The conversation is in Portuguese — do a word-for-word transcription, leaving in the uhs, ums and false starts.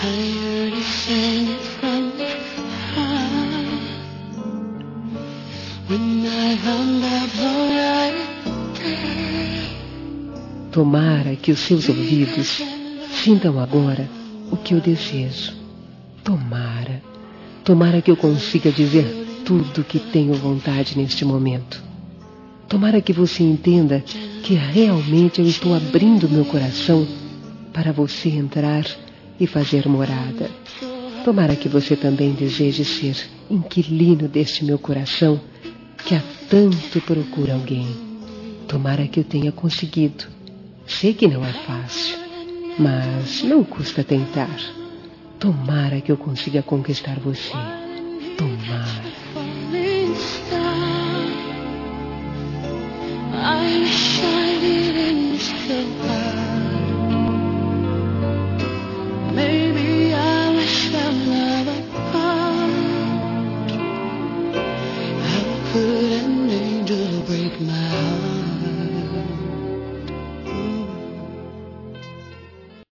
Tomara que os seus ouvidos sintam agora o que eu desejo. Tomara, tomara que eu consiga dizer tudo o que tenho vontade neste momento. Tomara que você entenda que realmente eu estou abrindo meu coração para você entrar e fazer morada. Tomara que você também deseje ser inquilino deste meu coração que há tanto procura alguém. Tomara que eu tenha conseguido. Sei que não é fácil, mas não custa tentar. Tomara que eu consiga conquistar você. Tomara. How could an angel break my heart?